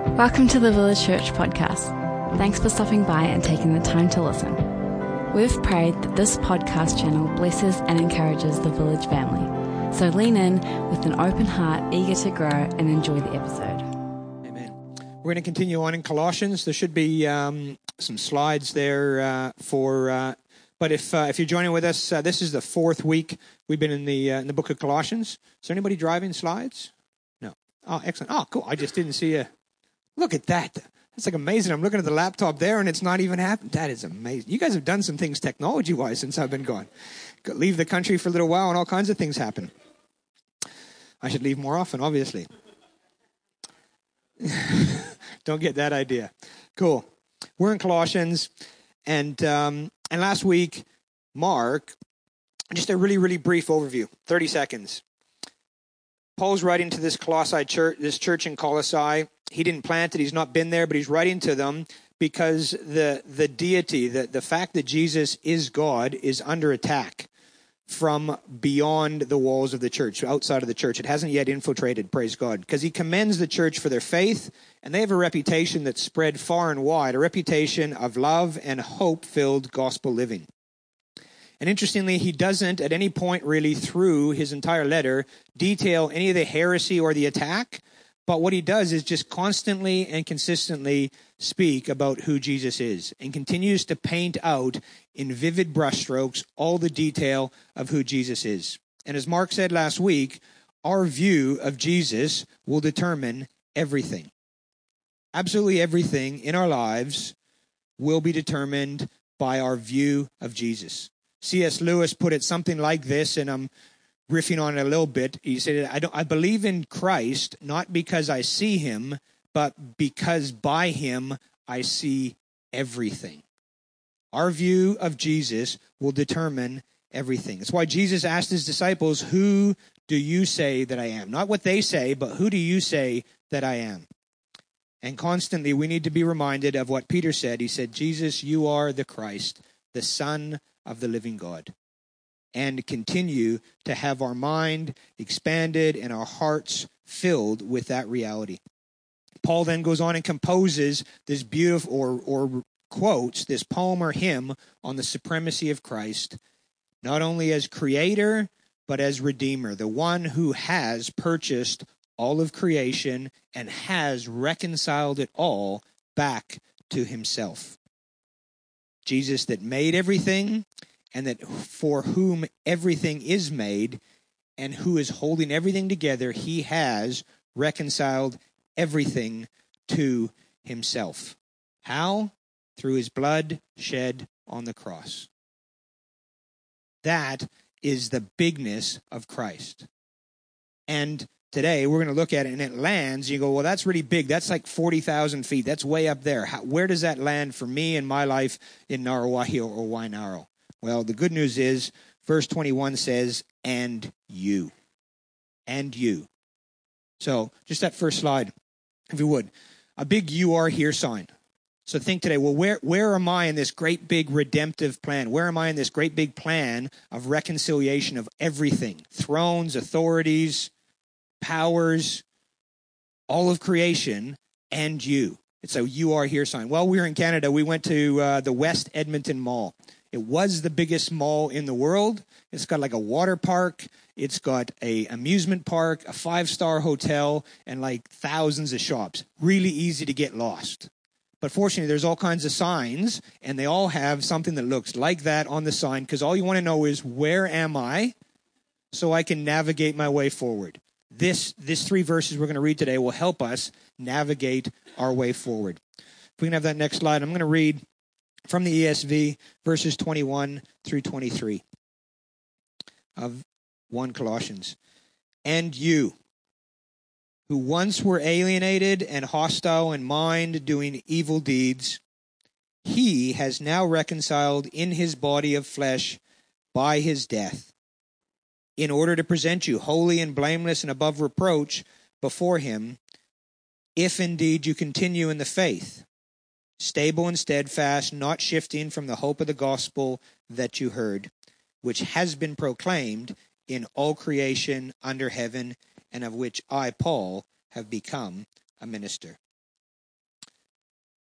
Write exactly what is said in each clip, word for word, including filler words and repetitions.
Welcome to the Village Church podcast. Thanks for stopping by and taking the time to listen. We've prayed that this podcast channel blesses and encourages the Village family. So lean in with an open heart, eager to grow and enjoy the episode. Amen. We're going to continue on in Colossians. There should be um, some slides there uh, for... Uh, but if uh, if you're joining with us, uh, this is the fourth week we've been in the uh, in the book of Colossians. Is there anybody driving slides? No. Oh, excellent. Oh, cool. I just didn't see a... Look at that. That's like amazing. I'm looking at the laptop there and it's not even happened. That is amazing. You guys have done some things technology-wise since I've been gone. Leave the country for a little while and all kinds of things happen. I should leave more often, obviously. Don't get that idea. Cool. We're in Colossians, and um, and last week, Mark, just a really, really brief overview, thirty seconds. Paul's writing to this Colossae church, this church in Colossae. He didn't plant it. He's not been there, but he's writing to them because the the deity, the, the fact that Jesus is God is under attack from beyond the walls of the church, outside of the church. It hasn't yet infiltrated, praise God, because he commends the church for their faith, and they have a reputation that's spread far and wide, a reputation of love and hope-filled gospel living. And interestingly, he doesn't at any point really through his entire letter detail any of the heresy or the attack, but what he does is just constantly and consistently speak about who Jesus is and continues to paint out in vivid brushstrokes all the detail of who Jesus is. And as Mark said last week, our view of Jesus will determine everything. Absolutely everything in our lives will be determined by our view of Jesus. C S Lewis put it something like this, and I'm riffing on it a little bit. He said, I don't I believe in Christ not because I see him, but because by him I see everything. Our view of Jesus will determine everything. That's why Jesus asked his disciples, who do you say that I am? Not what they say, but who do you say that I am? And constantly we need to be reminded of what Peter said. He said, Jesus, you are the Christ, the Son of the living God. And continue to have our mind expanded and our hearts filled with that reality. Paul then goes on and composes this beautiful, or, or quotes this poem or hymn on the supremacy of Christ, not only as creator, but as redeemer, the one who has purchased all of creation and has reconciled it all back to himself. Jesus that made everything, and that for whom everything is made, and who is holding everything together, he has reconciled everything to himself. How? Through his blood shed on the cross. That is the bigness of Christ. And today we're going to look at it, and it lands. You go, well, that's really big. That's like forty thousand feet. That's way up there. How, where does that land for me and my life in Narawahio or Wainaro? Well, the good news is, verse twenty-one says, and you. And you. So, just that first slide, if you would. A big you are here sign. So think today, well, where, where am I in this great big redemptive plan? Where am I in this great big plan of reconciliation of everything? Thrones, authorities, powers, all of creation, and you. It's a you are here sign. Well, we were in Canada. We went to uh, the West Edmonton Mall. It was the biggest mall in the world. It's got like a water park. It's got a amusement park, a five-star hotel, and like thousands of shops. Really easy to get lost. But fortunately, there's all kinds of signs, and they all have something that looks like that on the sign, because all you want to know is, where am I, so I can navigate my way forward. This, this three verses we're going to read today will help us navigate our way forward. If we can have that next slide, I'm going to read from the E S V, verses twenty-one through twenty-three of First Colossians. And you, who once were alienated and hostile in mind, doing evil deeds, he has now reconciled in his body of flesh by his death, in order to present you holy and blameless and above reproach before him, if indeed you continue in the faith, stable and steadfast, not shifting from the hope of the gospel that you heard, which has been proclaimed in all creation under heaven, and of which I, Paul, have become a minister.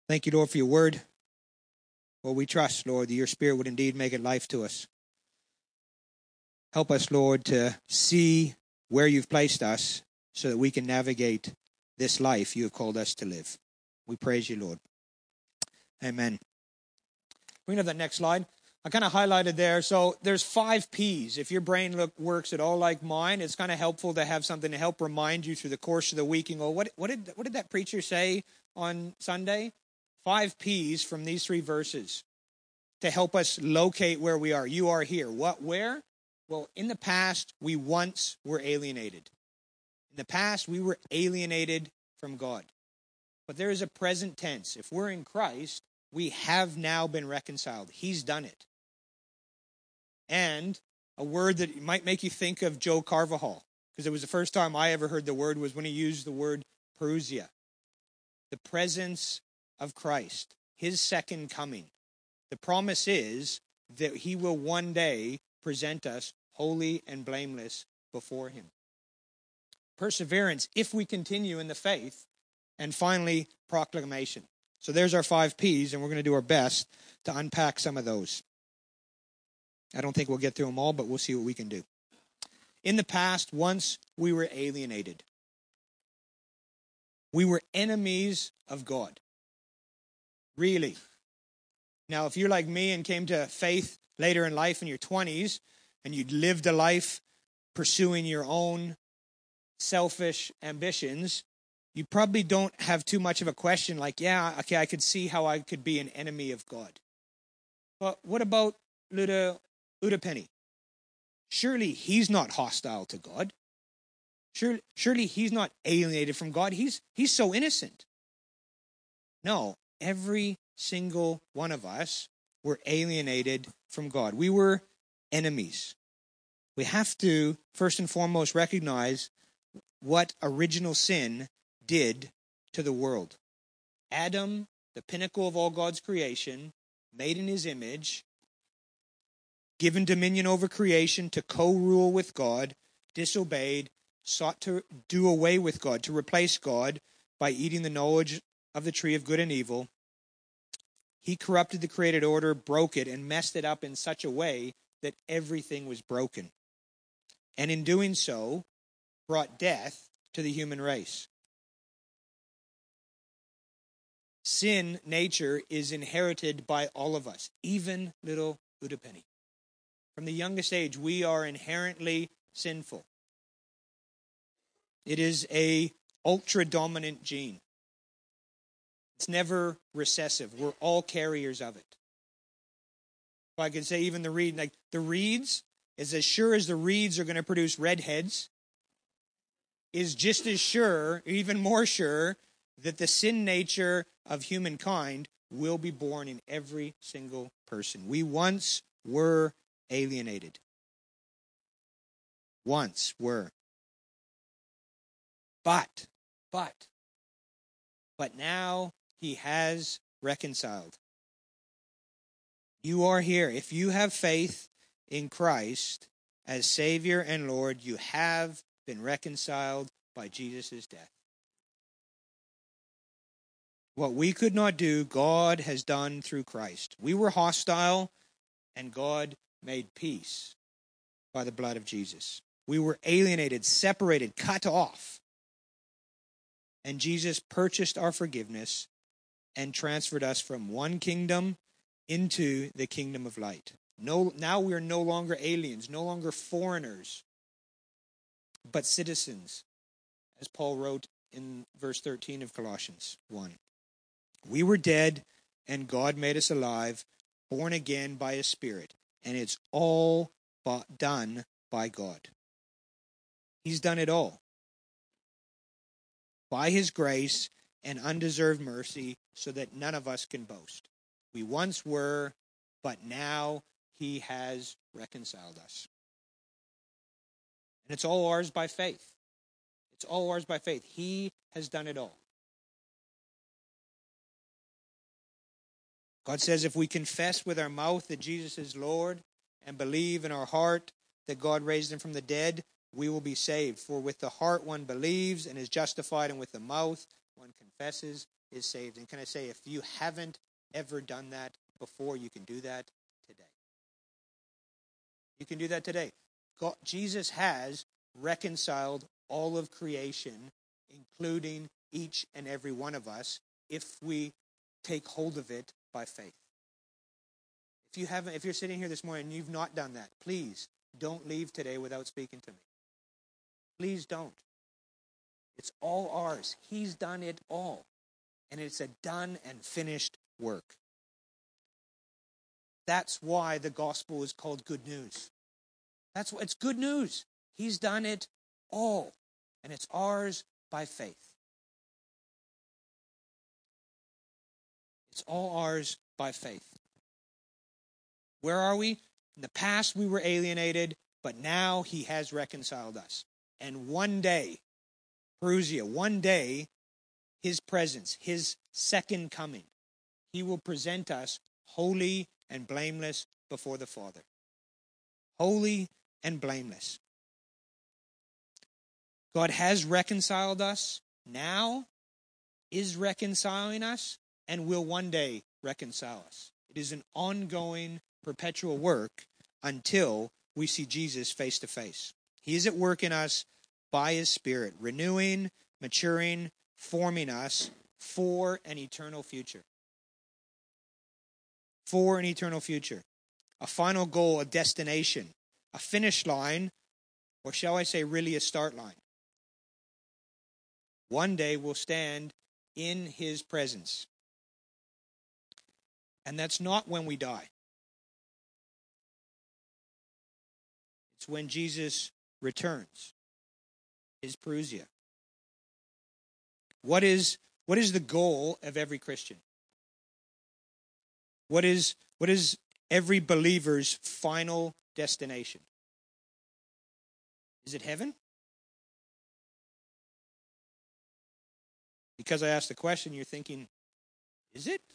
Thank you, Lord, for your word. Lord, we trust, Lord, that your Spirit would indeed make it life to us. Help us, Lord, to see where you've placed us so that we can navigate this life you have called us to live. We praise you, Lord. Amen. We can have that next slide. I kind of highlighted there. So there's five P's. If your brain look, works at all like mine, it's kind of helpful to have something to help remind you through the course of the week. And go, what, what did what did that preacher say on Sunday? Five P's from these three verses to help us locate where we are. You are here. What? Where? Well, in the past, we once were alienated. In the past, we were alienated from God. But there is a present tense. If we're in Christ, we have now been reconciled. He's done it. And a word that might make you think of Joe Carvajal, because it was the first time I ever heard the word was when he used the word parousia. The presence of Christ, his second coming. The promise is that he will one day present us holy and blameless before him. Perseverance, if we continue in the faith. And finally, proclamation. So there's our five P's, and we're going to do our best to unpack some of those. I don't think we'll get through them all, but we'll see what we can do. In the past, once we were alienated. We were enemies of God. Really. Now, if you're like me and came to faith later in life in your twenties, and you'd lived a life pursuing your own selfish ambitions, you probably don't have too much of a question like, yeah, okay, I could see how I could be an enemy of God. But what about little Udapenny? Surely he's not hostile to God. Surely, surely he's not alienated from God. He's, he's so innocent. No, every single one of us were alienated from God. We were enemies. We have to, first and foremost, recognize what original sin did to the world. Adam, the pinnacle of all God's creation, made in his image, given dominion over creation to co-rule with God, disobeyed, sought to do away with God, to replace God by eating the knowledge of the tree of good and evil. He corrupted the created order, broke it, and messed it up in such a way that everything was broken. And in doing so, brought death to the human race. Sin nature is inherited by all of us, even little Udapenny. From the youngest age, we are inherently sinful. It is a ultra-dominant gene. It's never recessive. We're all carriers of it. If I could say even the reed, like the reeds, is as sure as the reeds are going to produce redheads, is just as sure, even more sure, that the sin nature of humankind will be born in every single person. We once were alienated. Once were. But, but, but now he has reconciled. You are here. If you have faith in Christ as Savior and Lord, you have been reconciled by Jesus' death. What we could not do, God has done through Christ. We were hostile, and God made peace by the blood of Jesus. We were alienated, separated, cut off. And Jesus purchased our forgiveness and transferred us from one kingdom into the kingdom of light. No, now we are no longer aliens, no longer foreigners, but citizens, as Paul wrote in verse thirteen of Colossians one. We were dead, and God made us alive, born again by His Spirit. And it's all done by God. He's done it all. By His grace and undeserved mercy, so that none of us can boast. We once were, but now He has reconciled us. And it's all ours by faith. It's all ours by faith. He has done it all. God says if we confess with our mouth that Jesus is Lord and believe in our heart that God raised him from the dead, we will be saved. For with the heart one believes and is justified, and with the mouth one confesses is saved. And can I say, if you haven't ever done that before, you can do that today. You can do that today. God, Jesus has reconciled all of creation, including each and every one of us, if we take hold of it by faith. If you haven't, if you're sitting here this morning and you've not done that, please don't leave today without speaking to me. Please don't. It's all ours. He's done it all. And it's a done and finished work. That's why the gospel is called good news. That's what it's good news. He's done it all. And it's ours by faith. It's all ours by faith. Where are we? In the past we were alienated, but now he has reconciled us. And one day, Perusia, one day, his presence, his second coming, he will present us holy and blameless before the Father. Holy and blameless. God has reconciled us now, is reconciling us, and will one day reconcile us. It is an ongoing, perpetual work until we see Jesus face to face. He is at work in us by his Spirit, renewing, maturing, forming us for an eternal future. For an eternal future. A final goal, a destination, a finish line, or shall I say really a start line. One day we'll stand in his presence. And that's not when we die. It's when Jesus returns. His Perusia. What is, what is the goal of every Christian? What is, what is every believer's final destination? Is it heaven? Because I asked the question, you're thinking, is it?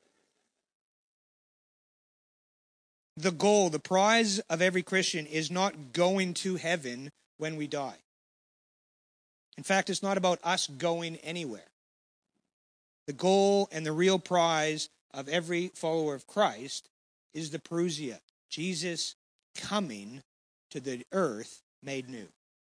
The goal, the prize of every Christian is not going to heaven when we die. In fact, it's not about us going anywhere. The goal and the real prize of every follower of Christ is the Perusia, Jesus coming to the earth made new.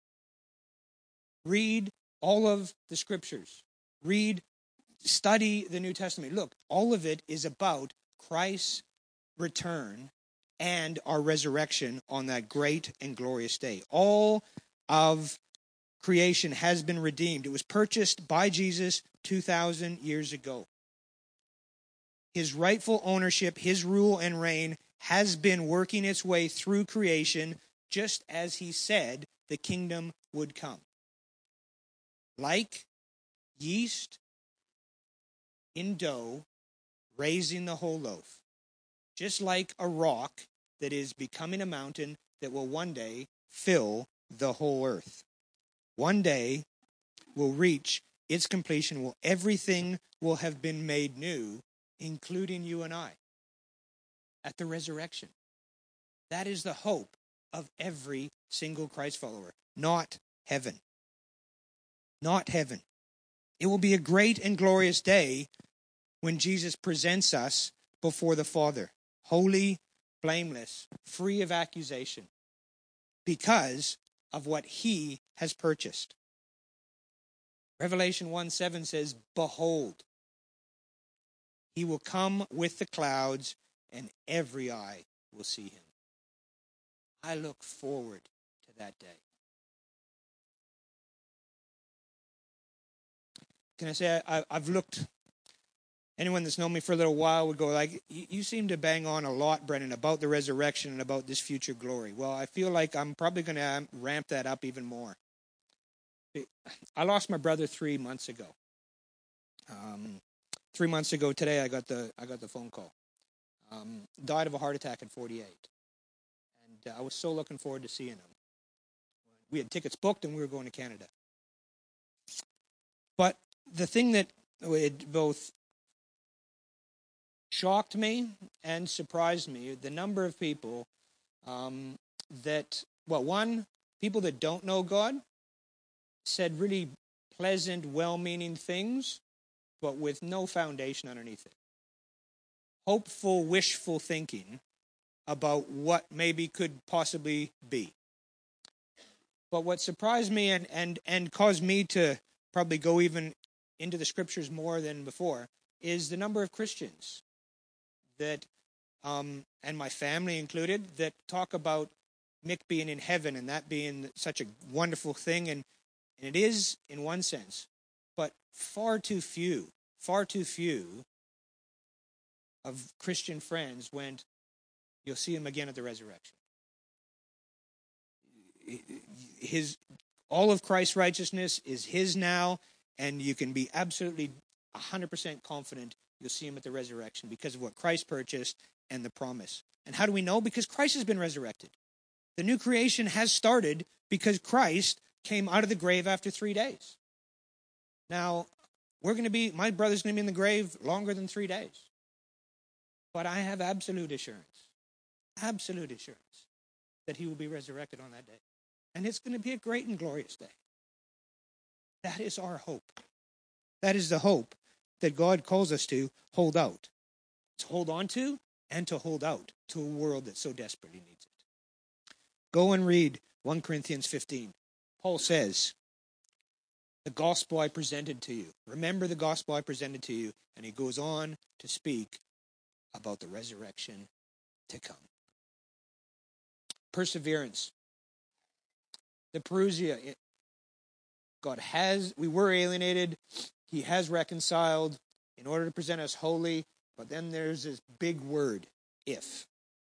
Read all of the scriptures. Read, study the New Testament. Look, all of it is about Christ's return and our resurrection on that great and glorious day. All of creation has been redeemed. It was purchased by Jesus two thousand years ago. His rightful ownership, his rule and reign has been working its way through creation just as he said the kingdom would come. Like yeast in dough, raising the whole loaf. Just like a rock that is becoming a mountain that will one day fill the whole earth. One day will reach its completion, will everything will have been made new, including you and I, at the resurrection. That is the hope of every single Christ follower, not heaven. Not heaven. It will be a great and glorious day when Jesus presents us before the Father, holy, blameless, free of accusation, because of what he has purchased. Revelation one seven says, behold, he will come with the clouds, and every eye will see him. I look forward to that day. Can I say, I, I've looked, anyone that's known me for a little while would go like, you, you seem to bang on a lot, Brennan, about the resurrection and about this future glory. Well, I feel like I'm probably going to ramp that up even more. I lost my brother three months ago. Um, three months ago today, I got the I got the phone call. Um, died of a heart attack at forty-eight, and uh, I was so looking forward to seeing him. We had tickets booked, and we were going to Canada. But the thing that it both shocked me and surprised me, the number of people um, that, well, one, people that don't know God said really pleasant, well-meaning things but with no foundation underneath it. Hopeful, wishful thinking about what maybe could possibly be. But what surprised me and, and, and caused me to probably go even into the scriptures more than before is the number of Christians that, um, and my family included, that talk about Mick being in heaven and that being such a wonderful thing. And, and it is in one sense, but far too few, far too few of Christian friends went, you'll see him again at the resurrection. His, all of Christ's righteousness is his now, and you can be absolutely one hundred percent confident you'll see him at the resurrection because of what Christ purchased and the promise. And how do we know? Because Christ has been resurrected. The new creation has started because Christ came out of the grave after three days. Now, we're going to be, my brother's going to be in the grave longer than three days. But I have absolute assurance, absolute assurance that he will be resurrected on that day. And it's going to be a great and glorious day. That is our hope. That is the hope that God calls us to hold out. To hold on to and to hold out to a world that so desperately needs it. Go and read First Corinthians fifteen. Paul says, the gospel I presented to you. Remember the gospel I presented to you. And he goes on to speak about the resurrection to come. Perseverance. The Parousia. God has, we were alienated. He has reconciled in order to present us holy. But then there's this big word, if.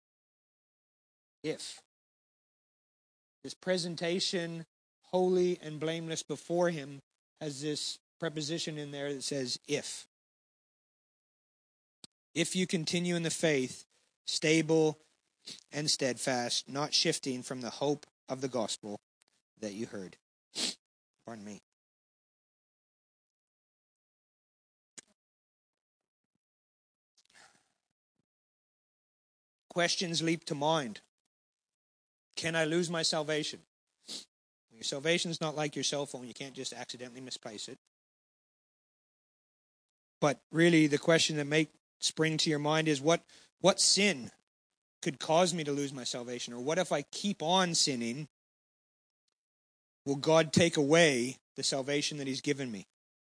If. This presentation, holy and blameless before him, has this preposition in there that says if. If you continue in the faith, stable and steadfast, not shifting from the hope of the gospel that you heard. Pardon me. Questions leap to mind. Can I lose my salvation? Your salvation's not like your cell phone. You can't just accidentally misplace it. But really, the question that may spring to your mind is, what, what sin could cause me to lose my salvation? Or what if I keep on sinning? Will God take away the salvation that he's given me?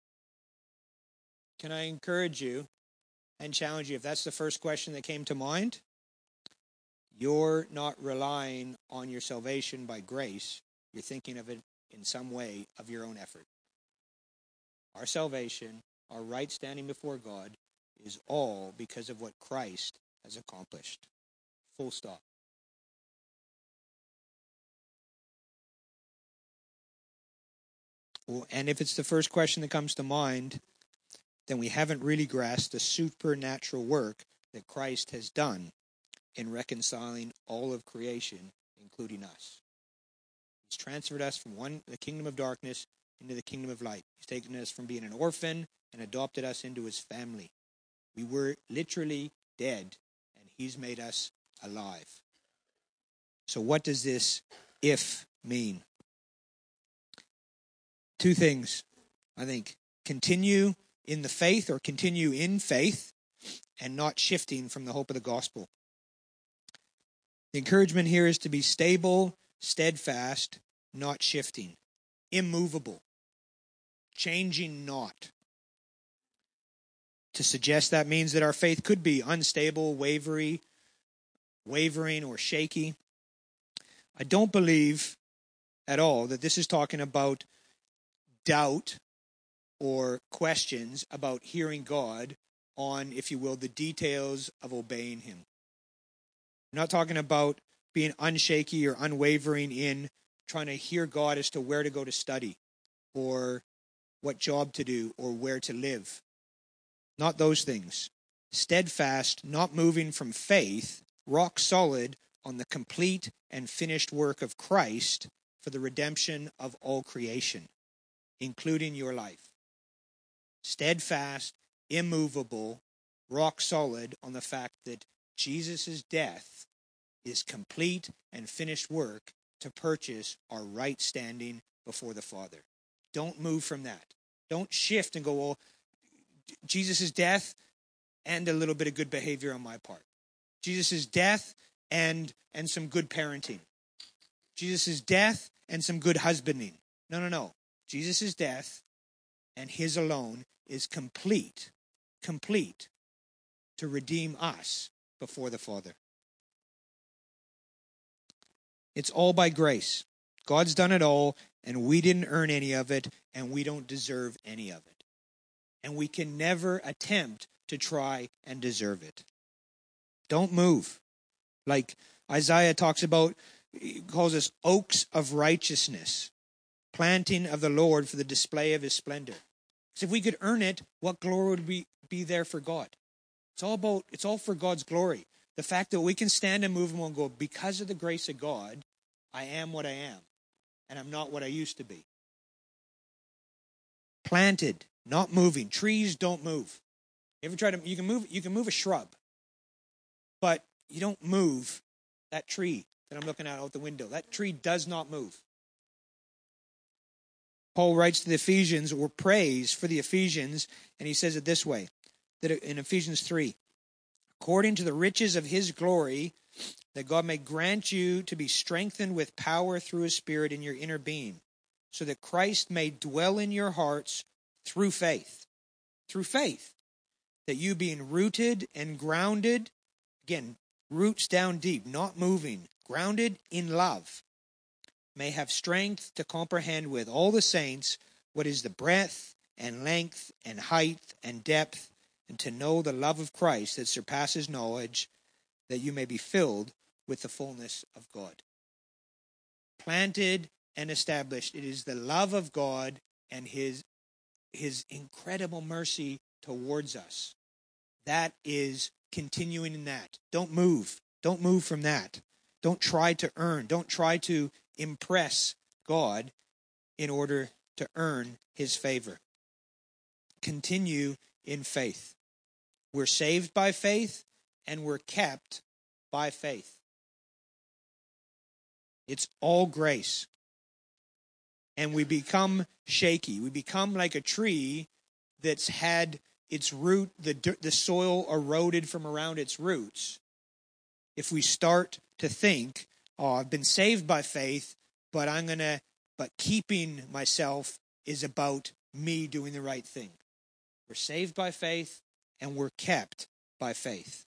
Can I encourage you and challenge you, if that's the first question that came to mind, you're not relying on your salvation by grace. You're thinking of it in some way of your own effort. Our salvation, our right standing before God, is all because of what Christ has accomplished. Full stop. Well, and if it's the first question that comes to mind, then we haven't really grasped the supernatural work that Christ has done in reconciling all of creation, including us. He's transferred us from one the kingdom of darkness into the kingdom of light. He's taken us from being an orphan and adopted us into his family. We were literally dead, and he's made us alive. So what does this if mean? Two things, I think. Continue in the faith, or continue in faith, and not shifting from the hope of the gospel. The encouragement here is to be stable, steadfast, not shifting, immovable, changing not. To suggest that means that our faith could be unstable, wavery, wavering, or shaky. I don't believe at all that this is talking about doubt or questions about hearing God on, if you will, the details of obeying him. I'm not talking about being unshaky or unwavering in trying to hear God as to where to go to study or what job to do or where to live. Not those things. Steadfast, not moving from faith, rock solid on the complete and finished work of Christ for the redemption of all creation, including your life. Steadfast, immovable, rock solid on the fact that Jesus' death is complete and finished work to purchase our right standing before the Father. Don't move from that. Don't shift and go, well, Jesus' death and a little bit of good behavior on my part. Jesus' death and and some good parenting. Jesus' death and some good husbanding. No, no, no. Jesus' death and his alone is complete, complete to redeem us before the Father. It's all by grace. God's done it all, and we didn't earn any of it, and we don't deserve any of it. And we can never attempt to try and deserve it. Don't move. Like Isaiah talks about, he calls us oaks of righteousness, planting of the Lord for the display of his splendor. Because if we could earn it, what glory would be, be there for God? It's all about, it's all for God's glory. The fact that we can stand and move and go, because of the grace of God, I am what I am, and I'm not what I used to be. Planted, not moving. Trees don't move. You ever try to, you can move, you can move a shrub, but you don't move that tree that I'm looking at out the window. That tree does not move. Paul writes to the Ephesians, or prays for the Ephesians, and he says it this way, that in Ephesians three, according to the riches of his glory, that God may grant you to be strengthened with power through his Spirit in your inner being, so that Christ may dwell in your hearts through faith. Through faith. That you being rooted and grounded, again, roots down deep, not moving, grounded in love, may have strength to comprehend with all the saints what is the breadth and length and height and depth, and to know the love of Christ that surpasses knowledge, that you may be filled with the fullness of God. Planted and established. It is the love of God and his, his incredible mercy towards us. That is continuing in that. Don't move. Don't move from that. Don't try to earn. Don't try to impress God in order to earn his favor. Continue in faith. We're saved by faith, and we're kept by faith. It's all grace. And we become shaky. We become like a tree that's had its root, the, the soil eroded from around its roots. If we start to think, oh, I've been saved by faith, but I'm going to, but keeping myself is about me doing the right thing. We're saved by faith, and we're kept by faith.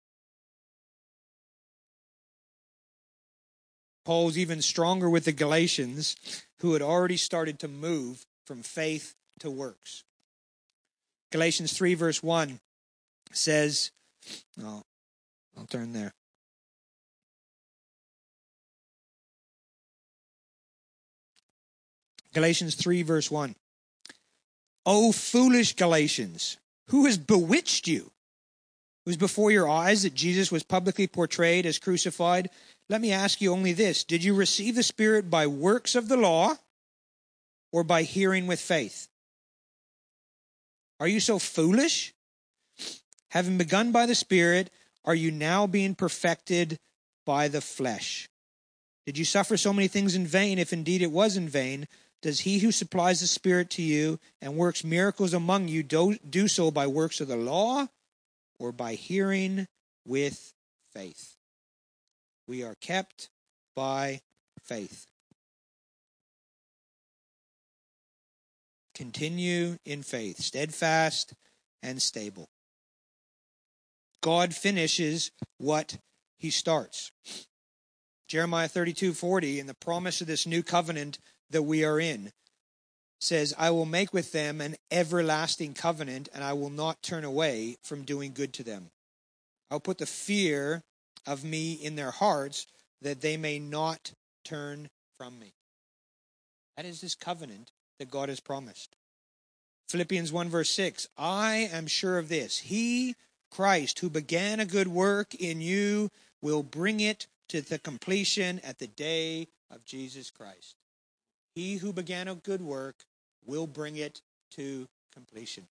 Paul's even stronger with the Galatians, who had already started to move from faith to works. Galatians three verse one says, oh, I'll turn there. Galatians three verse one. O foolish Galatians, who has bewitched you? It was before your eyes that Jesus was publicly portrayed as crucified. Let me ask you only this. Did you receive the Spirit by works of the law or by hearing with faith? Are you so foolish? Having begun by the Spirit, are you now being perfected by the flesh? Did you suffer so many things in vain? If indeed it was in vain, does he who supplies the Spirit to you and works miracles among you do, do so by works of the law or by hearing with faith? We are kept by faith. Continue in faith, steadfast and stable. God finishes what he starts. Jeremiah thirty-two forty, in the promise of this new covenant that we are in, says, I will make with them an everlasting covenant, and I will not turn away from doing good to them. I'll put the fear of me in their hearts, that they may not turn from me. That is this covenant that God has promised. Philippians one verse six, I am sure of this, he, Christ, who began a good work in you, will bring it to the completion at the day of Jesus Christ. He who began a good work will bring it to completion.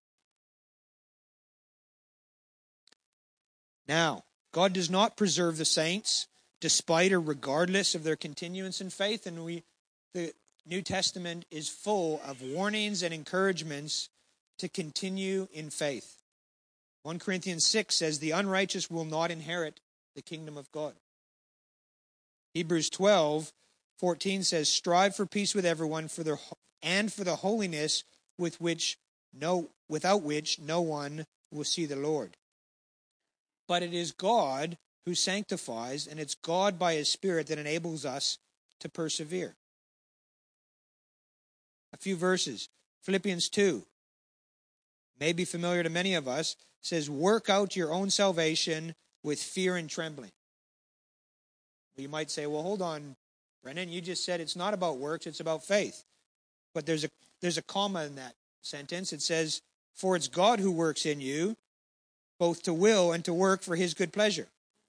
Now, God does not preserve the saints despite or regardless of their continuance in faith, and we, the New Testament is full of warnings and encouragements to continue in faith. First Corinthians six says, the unrighteous will not inherit the kingdom of God. Hebrews twelve fourteen says, strive for peace with everyone for their, and for the holiness with which no, without which no one will see the Lord. But it is God who sanctifies, and it's God by his Spirit that enables us to persevere. A few verses. Philippians two, may be familiar to many of us, says, work out your own salvation with fear and trembling. You might say, well, hold on, Brennan, you just said it's not about works, it's about faith. But there's a there's a comma in that sentence. It says, for it's God who works in you, both to will and to work for his good pleasure.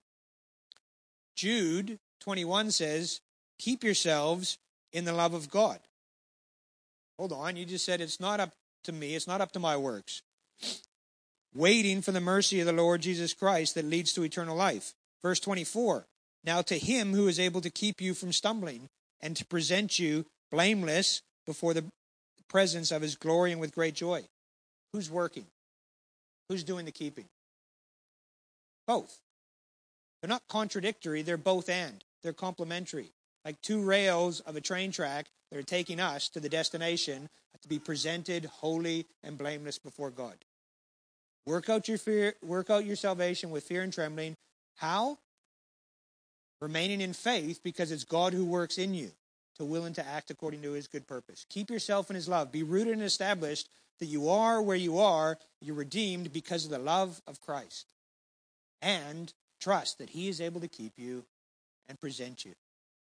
Jude twenty-one says, keep yourselves in the love of God. Hold on, you just said it's not up to me, it's not up to my works. Waiting for the mercy of the Lord Jesus Christ that leads to eternal life. Verse twenty-four, now to him who is able to keep you from stumbling and to present you blameless before the presence of his glory and with great joy. Who's working? Who's doing the keeping? Both. They're not contradictory, they're both and. They're complementary. Like two rails of a train track that are taking us to the destination to be presented holy and blameless before God. Work out your fear, work out your salvation with fear and trembling. How? Remaining in faith, because it's God who works in you to will and to act according to his good purpose. Keep yourself in his love. Be rooted and established that you are where you are. You're redeemed because of the love of Christ. And trust that he is able to keep you and present you.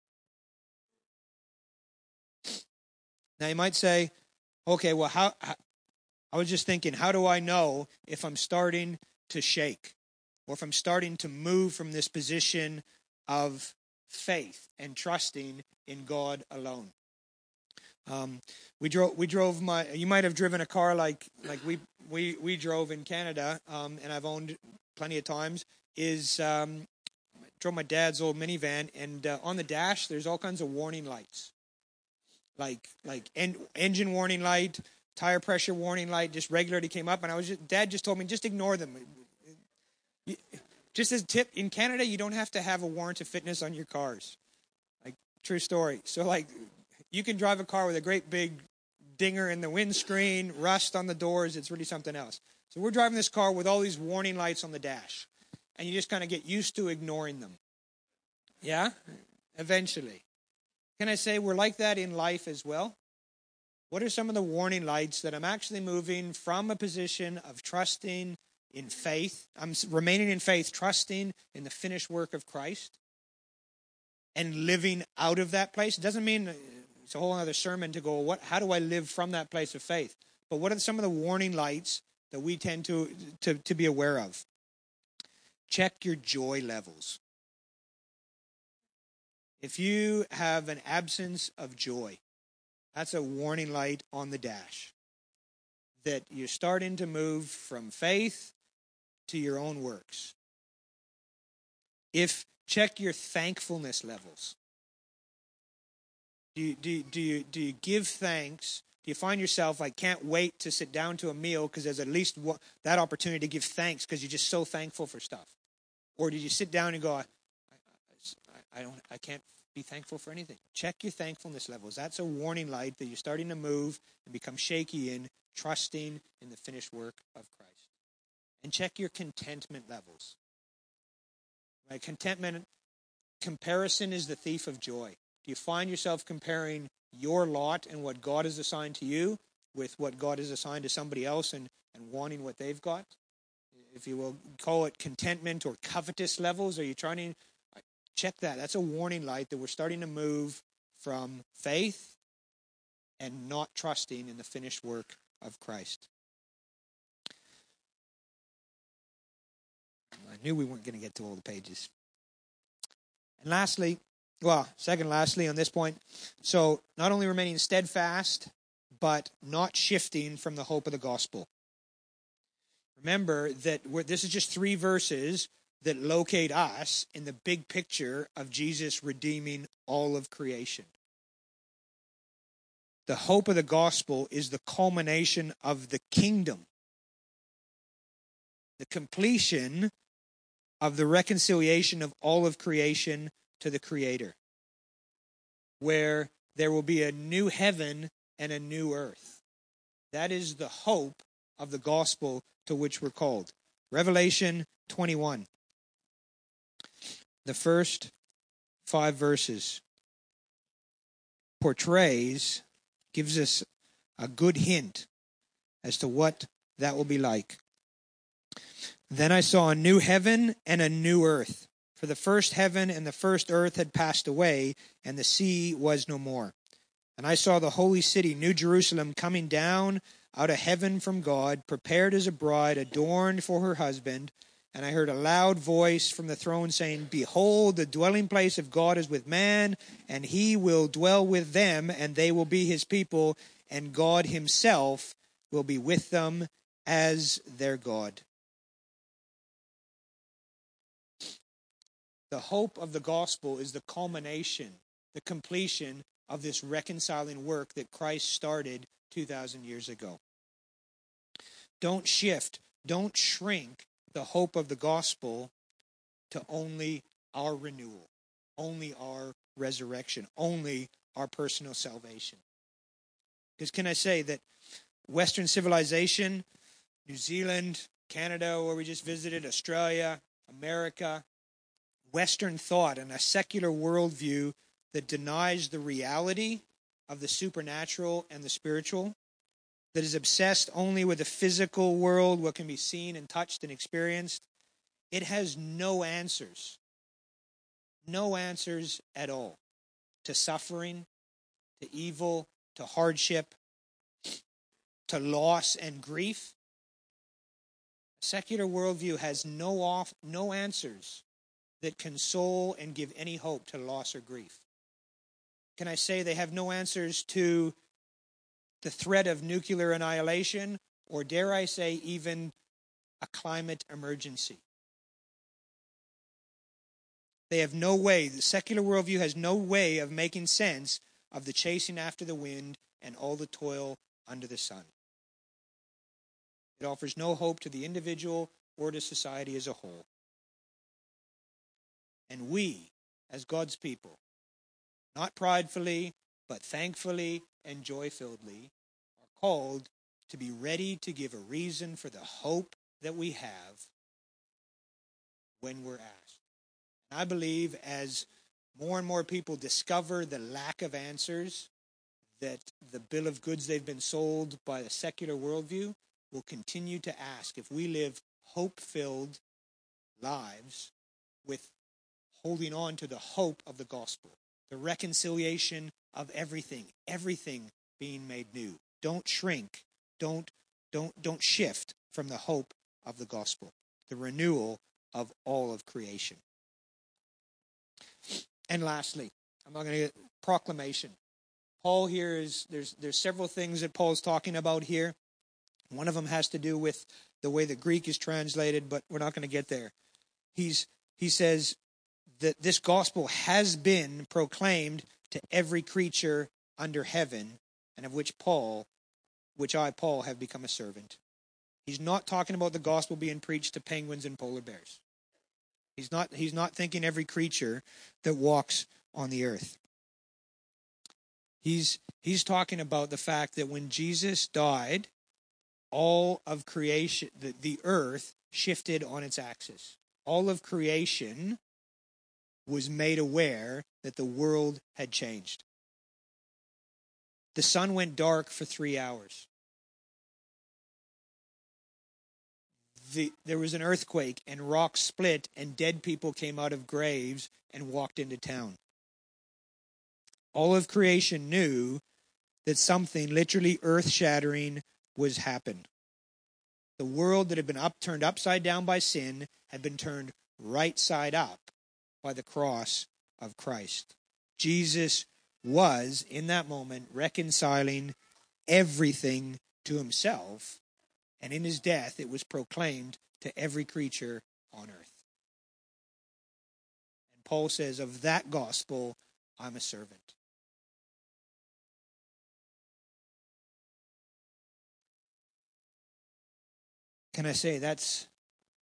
Now you might say, okay, well, how, how I was just thinking, how do I know if I'm starting to shake or if I'm starting to move from this position of faith and trusting in God alone? Um, we drove. We drove my. You might have driven a car like like we we we drove in Canada, um, and I've owned plenty of times. Is um, drove my dad's old minivan, and uh, on the dash there's all kinds of warning lights, like like en- engine warning light, tire pressure warning light, just regularly came up, and I was just, Dad just told me just ignore them. Just as a tip, in Canada, you don't have to have a warrant of fitness on your cars. Like, true story. So, like, you can drive a car with a great big dinger in the windscreen, rust on the doors. It's really something else. So we're driving this car with all these warning lights on the dash. And you just kind of get used to ignoring them. Yeah? Eventually. Can I say we're like that in life as well? What are some of the warning lights that I'm actually moving from a position of trusting in faith? I'm remaining in faith, trusting in the finished work of Christ and living out of that place. It doesn't mean it's a whole other sermon to go, what? How do I live from that place of faith? But what are some of the warning lights that we tend to, to, to be aware of? Check your joy levels. If you have an absence of joy, that's a warning light on the dash that you're starting to move from faith to your own works. If check your thankfulness levels. Do you, do, do you, do you give thanks? Do you find yourself like can't wait to sit down to a meal because there's at least one, that opportunity to give thanks because you're just so thankful for stuff? Or did you sit down and go, I, I, I don't, I can't be thankful for anything? Check your thankfulness levels. That's a warning light that you're starting to move and become shaky in trusting in the finished work of Christ. And check your contentment levels. Right? Contentment, comparison is the thief of joy. Do you find yourself comparing your lot and what God has assigned to you with what God has assigned to somebody else and, and wanting what they've got? If you will call it contentment or covetous levels, are you trying to check that? That's a warning light that we're starting to move from faith and not trusting in the finished work of Christ. I knew we weren't going to get to all the pages. And lastly, well, second lastly on this point, so not only remaining steadfast, but not shifting from the hope of the gospel. Remember that we're, this is just three verses that locate us in the big picture of Jesus redeeming all of creation. The hope of the gospel is the culmination of the kingdom. the completion of the reconciliation of all of creation to the Creator, where there will be a new heaven and a new earth. That is the hope of the gospel to which we're called. Revelation twenty-one. The first five verses portrays, gives us a good hint as to what that will be like. Then I saw a new heaven and a new earth. For the first heaven and the first earth had passed away, and the sea was no more. And I saw the holy city, New Jerusalem, coming down out of heaven from God, prepared as a bride, adorned for her husband. And I heard a loud voice from the throne saying, Behold, the dwelling place of God is with man, and he will dwell with them, and they will be his people, and God himself will be with them as their God. The hope of the gospel is the culmination, the completion of this reconciling work that Christ started two thousand years ago. Don't shift, don't shrink the hope of the gospel to only our renewal, only our resurrection, only our personal salvation. Because can I say that Western civilization, New Zealand, Canada, where we just visited, Australia, America, Western thought and a secular worldview that denies the reality of the supernatural and the spiritual, that is obsessed only with the physical world, what can be seen and touched and experienced, it has no answers. No answers at all to suffering, to evil, to hardship, to loss and grief. A secular worldview has no off, no answers that console and give any hope to loss or grief. Can I say they have no answers to the threat of nuclear annihilation, or dare I say even a climate emergency? They have no way, the secular worldview has no way of making sense of the chasing after the wind and all the toil under the sun. It offers no hope to the individual or to society as a whole. And we, as God's people, not pridefully, but thankfully and joy-filledly, are called to be ready to give a reason for the hope that we have when we're asked. And I believe as more and more people discover the lack of answers that the bill of goods they've been sold by the secular worldview will continue to ask if we live hope-filled lives with holding on to the hope of the gospel, the reconciliation of everything, everything being made new. Don't shrink, don't, don't, don't shift from the hope of the gospel, the renewal of all of creation. And lastly, I'm not going to get proclamation. Paul here is, there's, there's several things that Paul's talking about here. One of them has to do with the way the Greek is translated, but we're not going to get there. He's, he says that this gospel has been proclaimed to every creature under heaven, and of which Paul, which I, Paul, have become a servant. He's not talking about the gospel being preached to penguins and polar bears. He's not, he's not thinking every creature that walks on the earth. He's, he's talking about the fact that when Jesus died, all of creation, the, the earth shifted on its axis. All of creation was made aware that the world had changed. The sun went dark for three hours. The, there was an earthquake and rocks split and dead people came out of graves and walked into town. All of creation knew that something literally earth-shattering was happened. The world that had been up, turned upside down by sin had been turned right side up by the cross of Christ. Jesus was, in that moment, reconciling everything to himself, and in his death it was proclaimed to every creature on earth. And Paul says, of that gospel, I'm a servant. Can I say that's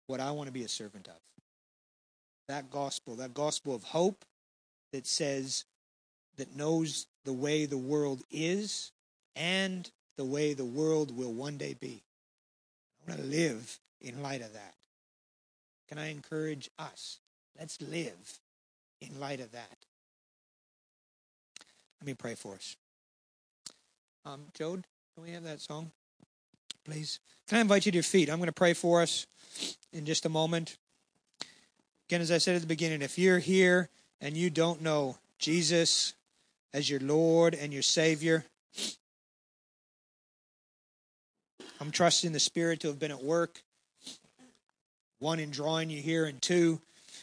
what I want to be a servant of. That gospel, that gospel of hope that says, that knows the way the world is and the way the world will one day be. I want to live in light of that. Can I encourage us? Let's live in light of that. Let me pray for us. Um, Jode, can we have that song, please? Can I invite you to your feet? I'm going to pray for us in just a moment. Again, as I said at the beginning, if you're here and you don't know Jesus as your Lord and your Savior, I'm trusting the Spirit to have been at work. One, in drawing you here, and two,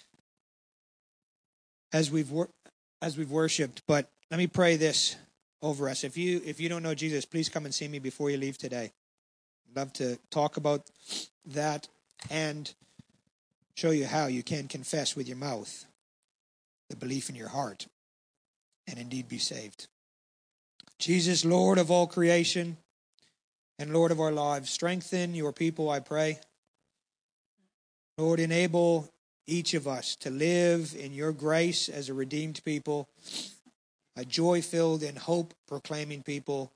as we've wor- as we've worshipped. But let me pray this over us. If you if you don't know Jesus, please come and see me before you leave today. I'd love to talk about that and show you how you can confess with your mouth the belief in your heart and indeed be saved. Jesus, Lord of all creation and Lord of our lives, strengthen your people, I pray. Lord, enable each of us to live in your grace as a redeemed people, a joy-filled and hope-proclaiming people,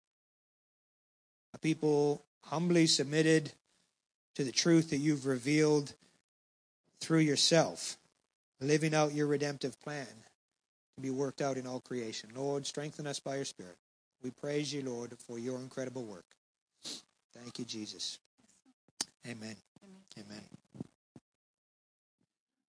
a people humbly submitted to the truth that you've revealed through yourself, living out your redemptive plan to be worked out in all creation. Lord, strengthen us by your Spirit. We praise you, Lord, for your incredible work. Thank you, Jesus. Amen. Amen. Amen.